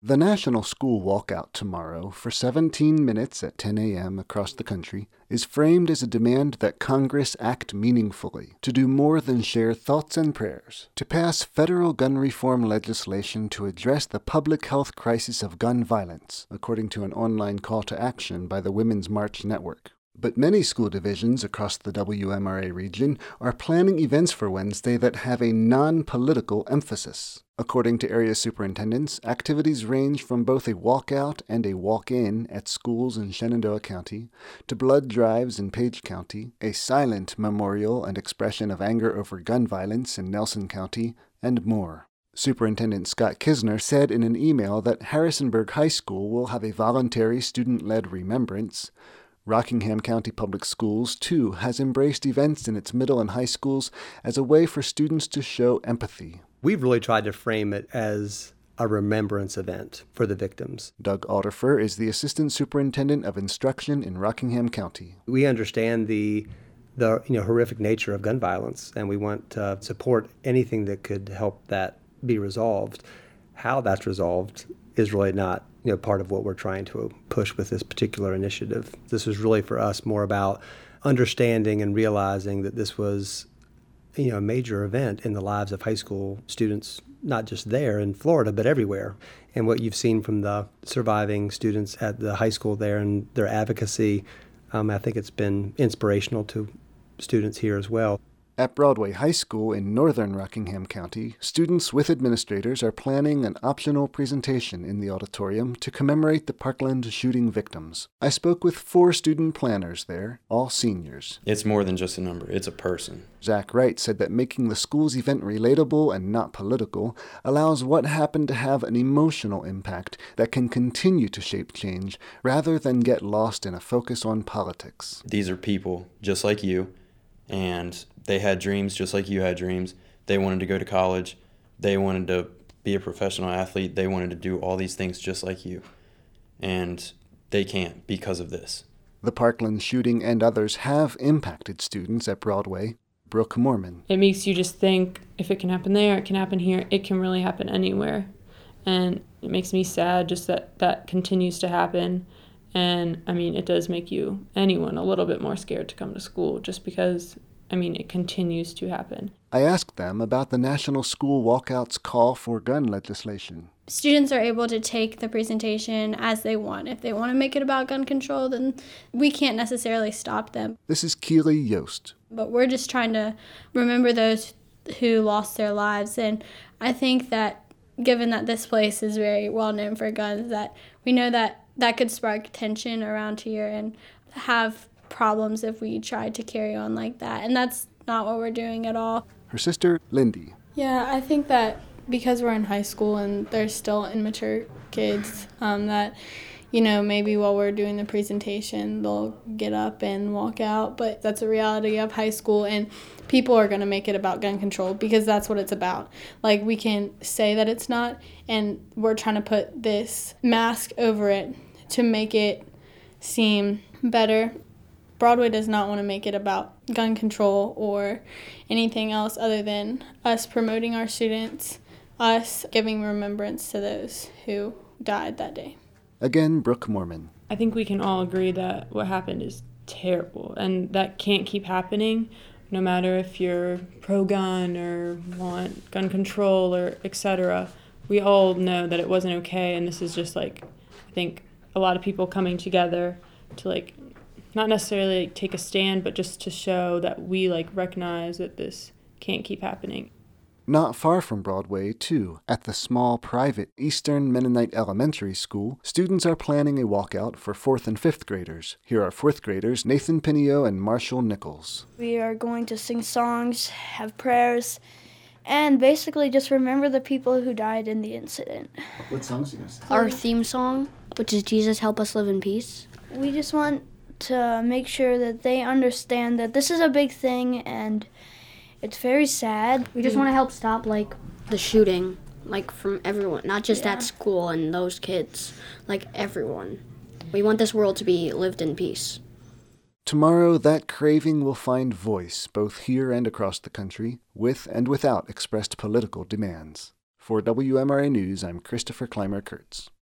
The National School Walkout tomorrow for 17 minutes at 10 a.m. across the country is framed as a demand that Congress act meaningfully, to do more than share thoughts and prayers, to pass federal gun reform legislation to address the public health crisis of gun violence, according to an online call to action by the Women's March Network. But many school divisions across the WMRA region are planning events for Wednesday that have a non-political emphasis. According to area superintendents, activities range from both a walkout and a walk-in at schools in Shenandoah County, to blood drives in Page County, a silent memorial and expression of anger over gun violence in Nelson County, and more. Superintendent Scott Kisner said in an email that Harrisonburg High School will have a voluntary student-led remembrance. Rockingham County Public Schools, too, has embraced events in its middle and high schools as a way for students to show empathy. We've really tried to frame it as a remembrance event for the victims. Doug Alderfer is the Assistant Superintendent of Instruction in Rockingham County. We understand the horrific nature of gun violence, and we want to support anything that could help that be resolved. How that's resolved is really not part of what we're trying to push with this particular initiative. This is really for us more about understanding and realizing that this was a major event in the lives of high school students, not just there in Florida, but everywhere. And what you've seen from the surviving students at the high school there and their advocacy, I think it's been inspirational to students here as well. At Broadway High School in northern Rockingham County, students with administrators are planning an optional presentation in the auditorium to commemorate the Parkland shooting victims. I spoke with 4 student planners there, all seniors. It's more than just a number, it's a person. Zach Wright said that making the school's event relatable and not political allows what happened to have an emotional impact that can continue to shape change rather than get lost in a focus on politics. These are people just like you, and they had dreams just like you had dreams. They wanted to go to college. They wanted to be a professional athlete. They wanted to do all these things just like you. And they can't because of this. The Parkland shooting and others have impacted students at Broadway. Brooke Mormon. It makes you just think, if it can happen there, it can happen here, it can really happen anywhere. And it makes me sad just that continues to happen. And, it does make anyone a little bit more scared to come to school just because, it continues to happen. I asked them about the National School Walkout's call for gun legislation. Students are able to take the presentation as they want. If they want to make it about gun control, then we can't necessarily stop them. This is Keely Yost. But we're just trying to remember those who lost their lives. And I think that given that this place is very well known for guns, that we know that could spark tension around here and have problems if we tried to carry on like that. And that's not what we're doing at all. Her sister, Lindy. Yeah, I think that because we're in high school and there's still immature kids, that, maybe while we're doing the presentation, they'll get up and walk out. But that's a reality of high school, and people are going to make it about gun control because that's what it's about. Like, we can say that it's not, and we're trying to put this mask over it to make it seem better. Broadway does not want to make it about gun control or anything else other than us promoting our students, us giving remembrance to those who died that day. Again, Brooke Mormon. I think we can all agree that what happened is terrible, and that can't keep happening, no matter if you're pro-gun or want gun control or etc. We all know that it wasn't okay, and this is just I think a lot of people coming together to not necessarily take a stand, but just to show that we recognize that this can't keep happening. Not far from Broadway, too, at the small private Eastern Mennonite Elementary School, students are planning a walkout for 4th and 5th graders. Here are 4th graders Nathan Pinio and Marshall Nichols. We are going to sing songs, have prayers, and basically just remember the people who died in the incident. What songs are you going to sing? Our theme song, which is Jesus Help Us Live in Peace. We just want to make sure that they understand that this is a big thing and it's very sad. We just want to help stop the shooting, from everyone, not just at school and those kids, everyone. We want this world to be lived in peace. Tomorrow, that craving will find voice both here and across the country, with and without expressed political demands. For WMRA News, I'm Christopher Clymer Kurtz.